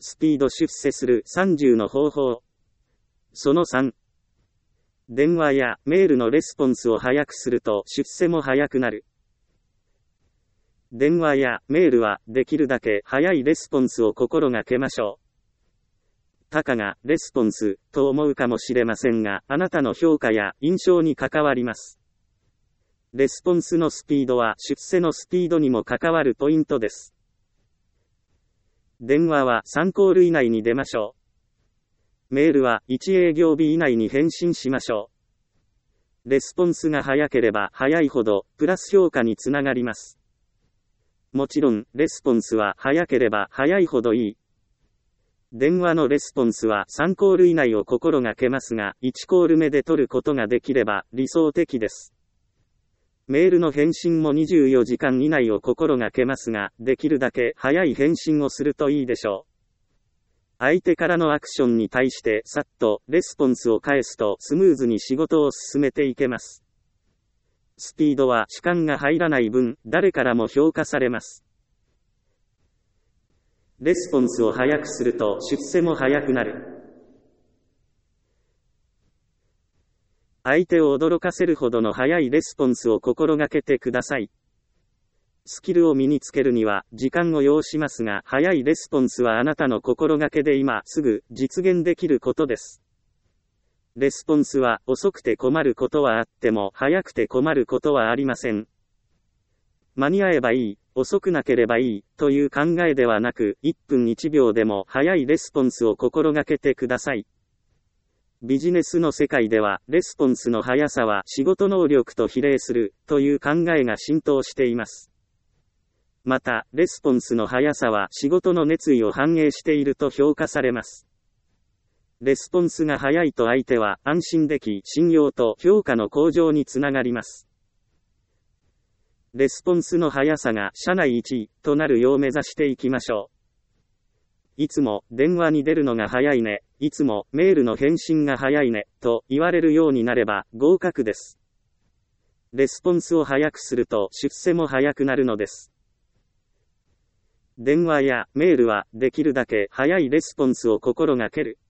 スピード出世する30の方法。その3。電話やメールのレスポンスを早くすると出世も早くなる。電話やメールはできるだけ早いレスポンスを心がけましょう。たかがレスポンスと思うかもしれませんが、あなたの評価や印象に関わります。レスポンスのスピードは出世のスピードにも関わるポイントです。電話は3コール以内に出ましょう。メールは1営業日以内に返信しましょう。レスポンスが早ければ早いほどプラス評価につながります。もちろん、レスポンスは早ければ早いほどいい。電話のレスポンスは3コール以内を心がけますが、1コール目で取ることができれば理想的です。メールの返信も24時間以内を心がけますが、できるだけ早い返信をするといいでしょう。相手からのアクションに対してさっとレスポンスを返すとスムーズに仕事を進めていけます。スピードは主観が入らない分、誰からも評価されます。レスポンスを早くすると出世も早くなる。相手を驚かせるほどの早いレスポンスを心がけてください。スキルを身につけるには時間を要しますが、早いレスポンスはあなたの心がけで今すぐ実現できることです。レスポンスは遅くて困ることはあっても早くて困ることはありません。間に合えばいい、遅くなければいいという考えではなく、1分1秒でも早いレスポンスを心がけてください。ビジネスの世界ではレスポンスの速さは仕事能力と比例するという考えが浸透しています。また、レスポンスの速さは仕事の熱意を反映していると評価されます。レスポンスが早いと相手は安心でき、信用と評価の向上につながります。レスポンスの速さが社内1位となるよう目指していきましょう。いつも電話に出るのが早いね、いつもメールの返信が早いね、と言われるようになれば合格です。レスポンスを早くすると出世も早くなるのです。電話やメールはできるだけ早いレスポンスを心がける。